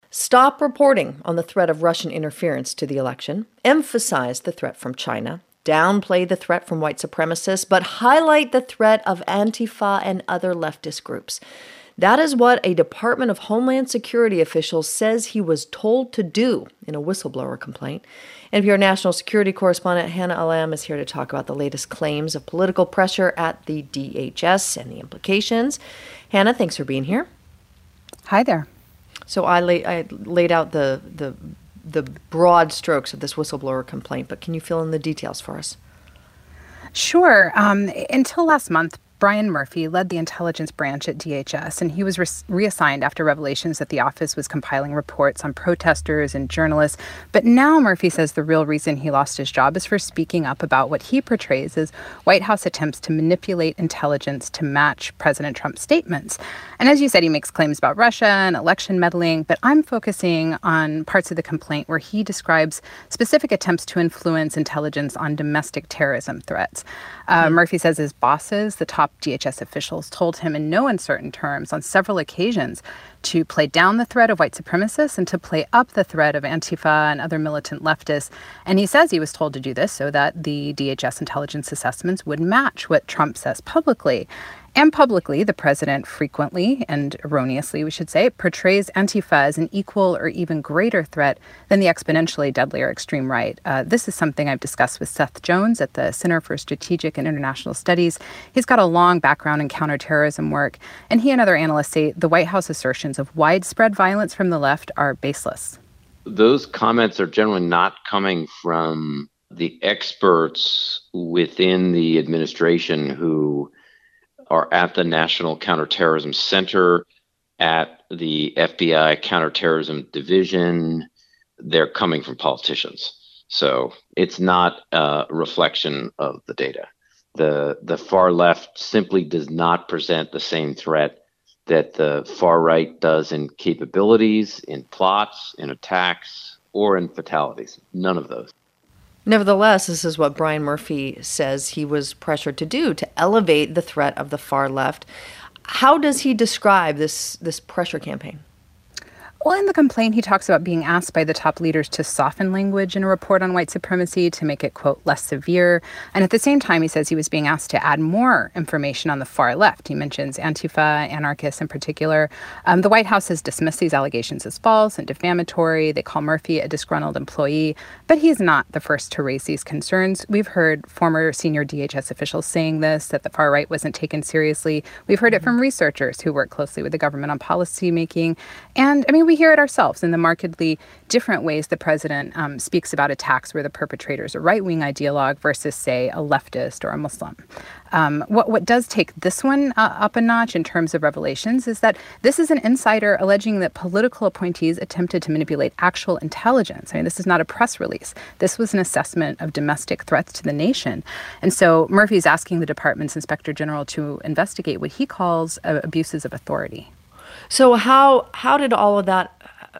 stop reporting on the threat of Russian interference to the election, emphasize the threat from China, downplay the threat from white supremacists, but highlight the threat of Antifa and other leftist groups. That is what a Department of Homeland Security official says he was told to do in a whistleblower complaint. NPR national security correspondent Hannah Alam is here to talk about the latest claims of political pressure at the DHS and the implications. Hannah, thanks for being here. Hi there. So I laid out the broad strokes of this whistleblower complaint, but can you fill in the details for us? Sure. Until last month, Brian Murphy led the intelligence branch at DHS, and he was reassigned after revelations that the office was compiling reports on protesters and journalists. But now Murphy says the real reason he lost his job is for speaking up about what he portrays as White House attempts to manipulate intelligence to match President Trump's statements. And as you said, he makes claims about Russia and election meddling, but I'm focusing on parts of the complaint where he describes specific attempts to influence intelligence on domestic terrorism threats. Murphy says his bosses, the top DHS officials, told him in no uncertain terms on several occasions to play down the threat of white supremacists and to play up the threat of Antifa and other militant leftists. And he says he was told to do this so that the DHS intelligence assessments would match what Trump says publicly. And publicly, the president frequently, and erroneously, we should say, portrays Antifa as an equal or even greater threat than the exponentially deadlier extreme right. This is something I've discussed with Seth Jones at the Center for Strategic and International Studies. He's got a long background in counterterrorism work, and he and other analysts say the White House assertions of widespread violence from the left are baseless. Those comments are generally not coming from the experts within the administration who are at the National Counterterrorism Center, at the FBI Counterterrorism Division. They're coming from politicians. So it's not a reflection of the data. The far left simply does not present the same threat that the far right does in capabilities, in plots, in attacks, or in fatalities. None of those. Nevertheless, this is what Brian Murphy says he was pressured to do, to elevate the threat of the far left. How does he describe this pressure campaign? Well, in the complaint, he talks about being asked by the top leaders to soften language in a report on white supremacy to make it, quote, less severe. And at the same time, he says he was being asked to add more information on the far left. He mentions Antifa, anarchists in particular. The White House has dismissed these allegations as false and defamatory. They call Murphy a disgruntled employee. But he's not the first to raise these concerns. We've heard former senior DHS officials saying this, that the far right wasn't taken seriously. We've heard it from researchers who work closely with the government on policy making. And, I mean, we hear it ourselves in the markedly different ways the president speaks about attacks where the perpetrator is a right-wing ideologue versus, say, a leftist or a Muslim. What does take this one up a notch in terms of revelations is that this is an insider alleging that political appointees attempted to manipulate actual intelligence. I mean, this is not a press release. This was an assessment of domestic threats to the nation. And so Murphy's asking the department's inspector general to investigate what he calls abuses of authority. So how did all of that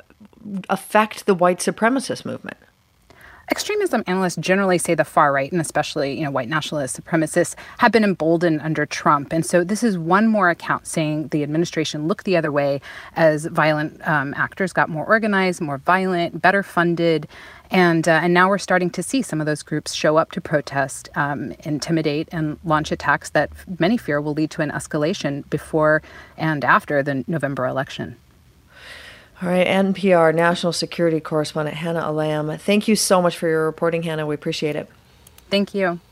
affect the white supremacist movement? Extremism analysts generally say the far right, and especially, white nationalist supremacists, have been emboldened under Trump. And so this is one more account saying the administration looked the other way as violent actors got more organized, more violent, better funded. And now we're starting to see some of those groups show up to protest, intimidate, and launch attacks that many fear will lead to an escalation before and after the November election. All right, NPR national security correspondent Hannah Alam. Thank you so much for your reporting, Hannah. We appreciate it. Thank you.